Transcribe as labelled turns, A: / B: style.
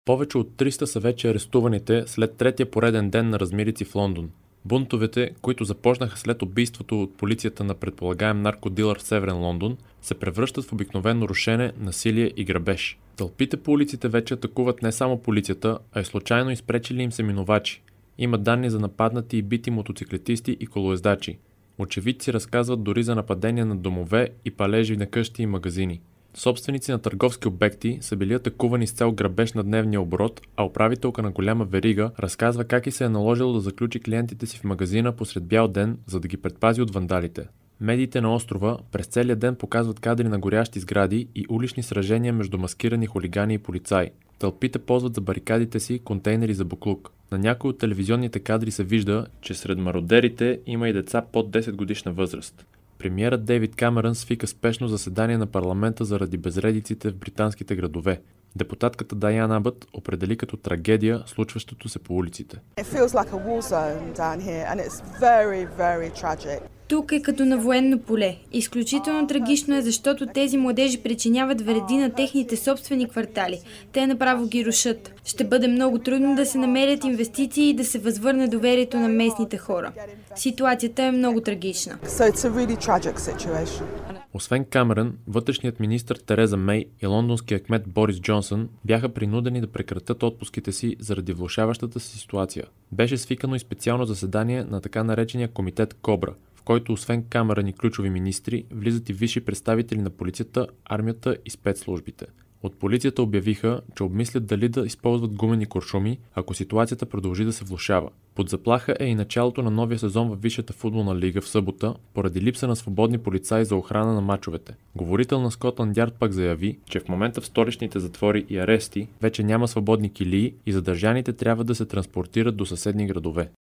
A: Повече от 300 са вече арестуваните след третия пореден ден на размирици в Лондон. Бунтовете, които започнаха след убийството от полицията на предполагаем наркодилър в Северен Лондон, се превръщат в обикновено рушене, насилие и грабеж. Тълпите по улиците вече атакуват не само полицията, а и случайно изпречили им се минувачи. Има данни за нападнати и бити мотоциклетисти и колоездачи. Очевидци разказват дори за нападения на домове и палежи на къщи и магазини. Собственици на търговски обекти са били атакувани с цел грабеж на дневния оборот, а управителка на голяма верига разказва как и се е наложило да заключи клиентите си в магазина посред бял ден, за да ги предпази от вандалите. Медиите на острова през целия ден показват кадри на горящи сгради и улични сражения между маскирани хулигани и полицаи. Тълпите ползват за барикадите си контейнери за боклук. На някои от телевизионните кадри се вижда, че сред мародерите има и деца под 10 годишна възраст. Премиерът Дейвид Камерън свика спешно заседание на парламента заради безредиците в британските градове. Депутатката Дайан Абът определи като трагедия случващото се по улиците.
B: Тук е като на военно поле. Изключително трагично е, защото тези младежи причиняват вреди на техните собствени квартали. Те направо ги рушат. Ще бъде много трудно да се намерят инвестиции и да се възвърне доверието на местните хора. Ситуацията е много трагична.
A: Освен Камерън, вътрешният министър Тереза Мей и лондонският кмет Борис Джонсън бяха принудени да прекратят отпуските си заради влошаващата се ситуация. Беше свикано и специално заседание на така наречения комитет Кобра, в който освен Камерън и ключови министри, влизат и висши представители на полицията, армията и спецслужбите. От полицията обявиха, че обмислят дали да използват гумени куршуми, ако ситуацията продължи да се влошава. Под заплаха е и началото на новия сезон във Висшата футболна лига в събота, поради липса на свободни полицаи за охрана на мачовете. Говорител на Скотланд Ярд пак заяви, че в момента в столичните затвори и арести вече няма свободни килии и задържаните трябва да се транспортират до съседни градове.